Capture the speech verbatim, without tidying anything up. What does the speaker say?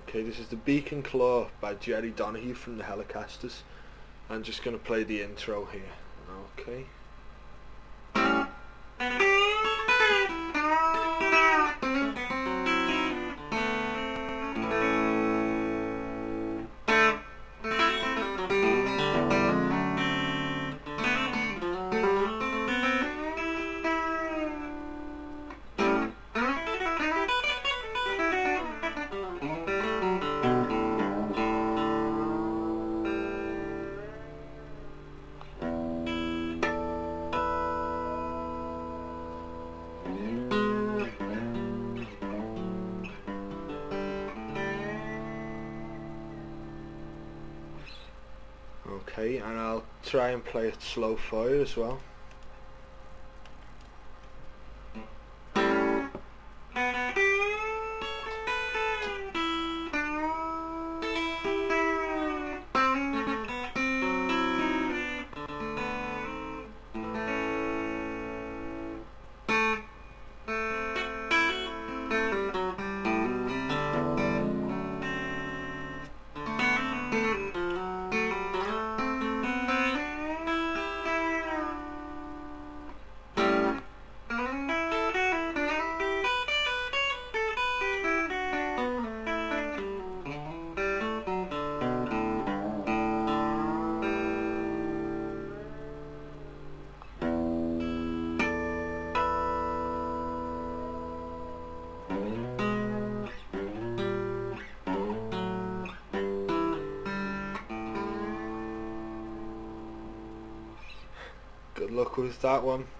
Okay, this is The Beacon Claw by Jerry Donahue from the Helicasters. I'm just going to play the intro here. Okay. Okay, and I'll try and play it slow for you as well. Good luck with that one.